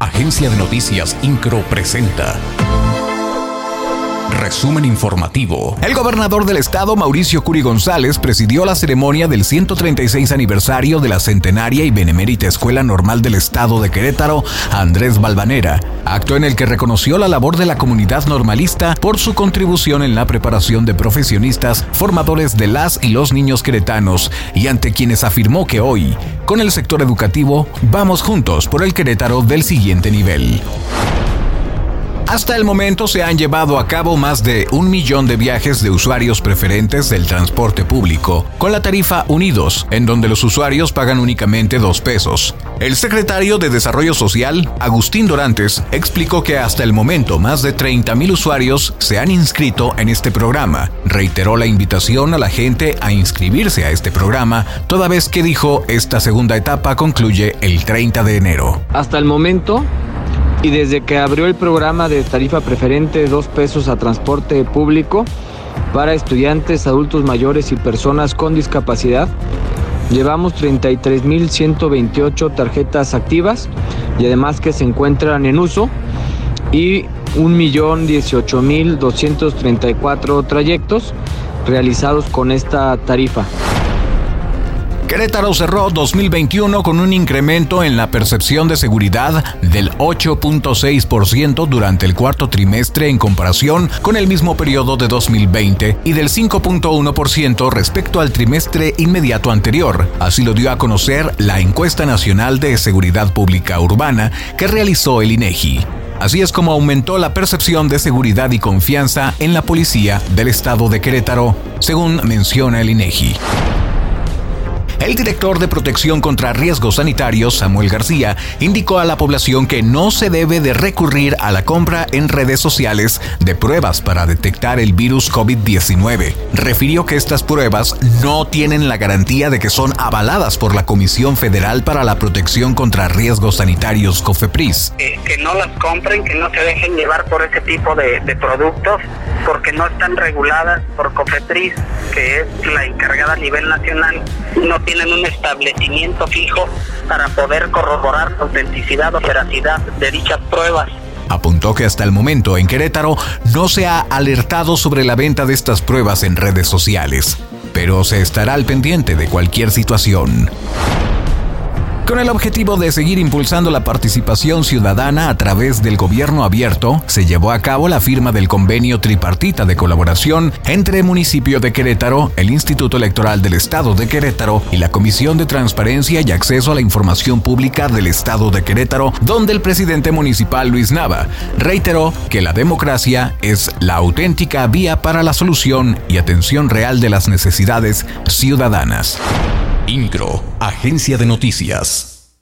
Agencia de Noticias Incro presenta Resumen informativo. El gobernador del estado, Mauricio Curi González, presidió la ceremonia del 136 aniversario de la centenaria y benemérita Escuela Normal del Estado de Querétaro, Andrés Valvanera, acto en el que reconoció la labor de la comunidad normalista por su contribución en la preparación de profesionistas formadores de las y los niños queretanos, y ante quienes afirmó que hoy, con el sector educativo, vamos juntos por el Querétaro del siguiente nivel. Hasta el momento se han llevado a cabo más de 1 millón de viajes de usuarios preferentes del transporte público, con la tarifa Unidos, en donde los usuarios pagan únicamente 2 pesos. El secretario de Desarrollo Social, Agustín Dorantes, explicó que hasta el momento más de 30,000 usuarios se han inscrito en este programa. Reiteró la invitación a la gente a inscribirse a este programa, toda vez que dijo esta segunda etapa concluye el 30 de enero. Hasta el momento, y desde que abrió el programa de tarifa preferente 2 pesos a transporte público para estudiantes, adultos mayores y personas con discapacidad, llevamos 33,128 tarjetas activas y además que se encuentran en uso, y 1,018,234 trayectos realizados con esta tarifa. Querétaro cerró 2021 con un incremento en la percepción de seguridad del 8.6% durante el cuarto trimestre en comparación con el mismo periodo de 2020 y del 5.1% respecto al trimestre inmediato anterior. Así lo dio a conocer la Encuesta Nacional de Seguridad Pública Urbana que realizó el INEGI. Así es como aumentó la percepción de seguridad y confianza en la policía del estado de Querétaro, según menciona el INEGI. El director de Protección contra Riesgos Sanitarios, Samuel García, indicó a la población que no se debe de recurrir a la compra en redes sociales de pruebas para detectar el virus COVID-19. Refirió que estas pruebas no tienen la garantía de que son avaladas por la Comisión Federal para la Protección contra Riesgos Sanitarios, COFEPRIS. Que no las compren, que no se dejen llevar por ese tipo de productos, porque no están reguladas por COFEPRIS, que es la encargada a nivel nacional. No tienen un establecimiento fijo para poder corroborar la autenticidad o veracidad de dichas pruebas. Apuntó que hasta el momento en Querétaro no se ha alertado sobre la venta de estas pruebas en redes sociales, pero se estará al pendiente de cualquier situación. Con el objetivo de seguir impulsando la participación ciudadana a través del gobierno abierto, se llevó a cabo la firma del convenio tripartita de colaboración entre el municipio de Querétaro, el Instituto Electoral del Estado de Querétaro y la Comisión de Transparencia y Acceso a la Información Pública del Estado de Querétaro, donde el presidente municipal Luis Nava reiteró que la democracia es la auténtica vía para la solución y atención real de las necesidades ciudadanas. Incro, Agencia de Noticias.